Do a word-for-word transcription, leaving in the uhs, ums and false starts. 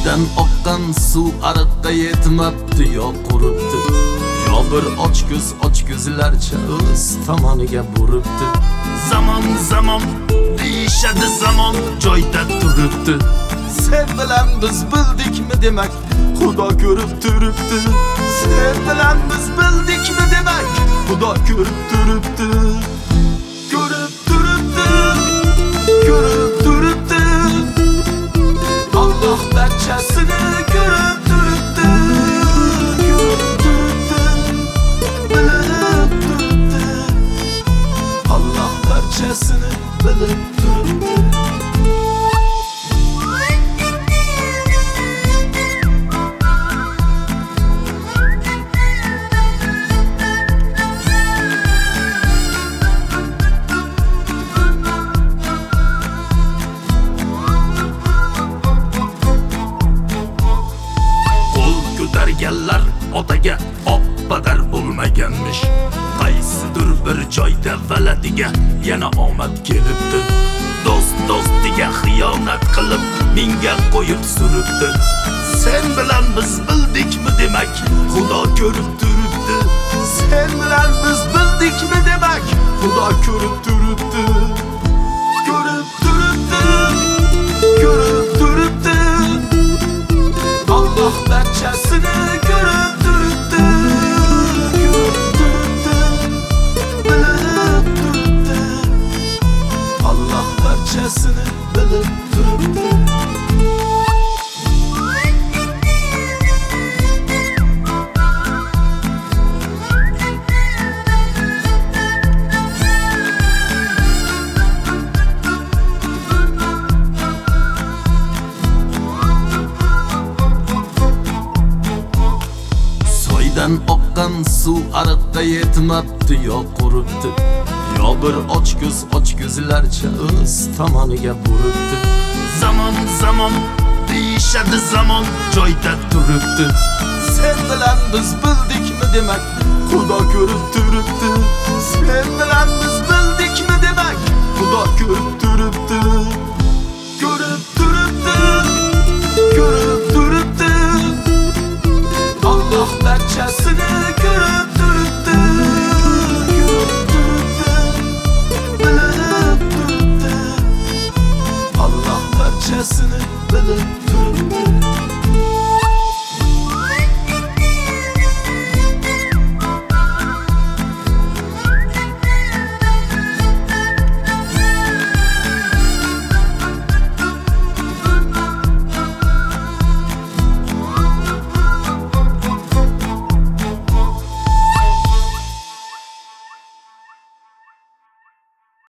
Soydan oqqan suv ariqqa yetmabdi, yo quribdi, yo bir ochko'z ochko'zlarcha o'z tomoniga buribdi. Zamon zamon deyishadi, zamon joyda turibdi. Sen bilan biz bildikmi demak, Xudo ko'rib turibdi. Sen bilan biz bildikmi demak, Xudo ko'rib turibdi. Ko'rib turibdi, ko'rib turibdi. Allah barchasini ko'rib turibdi. Ko'rib turibdi, bilib turibdi. Allah barchasini bilib turibdi. Ko'targanlar otaga oppadar bo'lmaganmish. Qaysidir bir joyda valadiga yana omad kelibdi. Do'st do'stiga xiyonat qilib menga qo'yib suribdi. Sen bilan biz bildikmi demak, Xudo ko'rib turibdi. Sen bilan biz bildikmi demak, Xudo ko'rib turibdi. Ko'rib turibdi, ko'rib turibdi. Allah barchasini ko'rib turibdi. Ko'rib turibdi, bilib turibdi. Allah barchasini bilib turibdi. Soydan oqqan suv ariqqa yetmabdi, yo quribdi, yo bir ochko'z ochko'zlarcha o'z tomoniga buribdi. Zamon zamon deyishadi, zamon joyda turibdi. Sen bilan biz bildikmi demak, Xudo ko'rib turibdi. Sen bilan biz bildikmi demak, Xudo ko'rib turibdi. Ko'rib turibdi, ko'rib turibdi. Allah barchasini ko'rib turibdi. Ko'rib turibdi, bilib turibdi. Allah barchasini bilib turibdi.